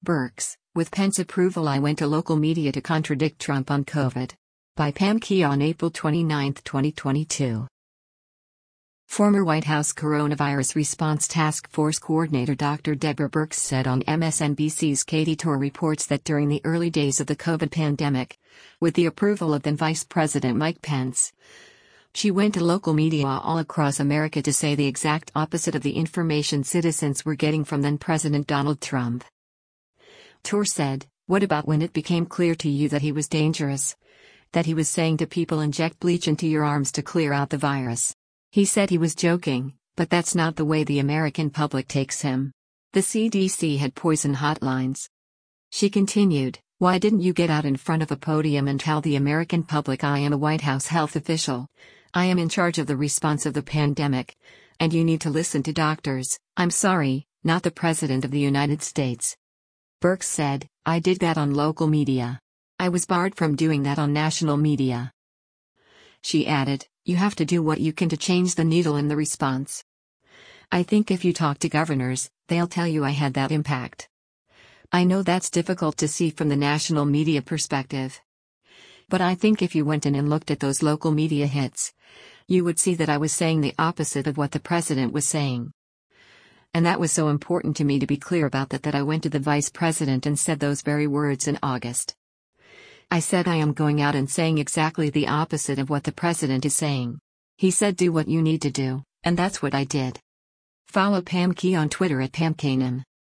Birx, with Pence approval I went to local media to contradict Trump on COVID. By Pam Key on April 29, 2022. Former White House Coronavirus Response Task Force Coordinator Dr. Deborah Birx said on MSNBC's Katy Tur reports that during the early days of the COVID pandemic, with the approval of then Vice President Mike Pence, she went to local media all across America to say the exact opposite of the information citizens were getting from then President Donald Trump. Tur said, "What about when it became clear to you that he was dangerous? That he was saying to people inject bleach into your arms to clear out the virus? He said he was joking, but that's not the way the American public takes him. The CDC had poison hotlines." She continued, "Why didn't you get out in front of a podium and tell the American public I am a White House health official? I am in charge of the response of the pandemic, and you need to listen to doctors. I'm sorry, not the President of the United States." Birx said, "I did that on local media. I was barred from doing that on national media." She added, "You have to do what you can to change the needle in the response. I think if you talk to governors, they'll tell you I had that impact. I know that's difficult to see from the national media perspective. But I think if you went in and looked at those local media hits, you would see that I was saying the opposite of what the president was saying. And that was so important to me to be clear about that I went to the vice president and said those very words in August. I said I am going out and saying exactly the opposite of what the president is saying. He said do what you need to do, and that's what I did." Follow Pam Key on Twitter at PamKanan.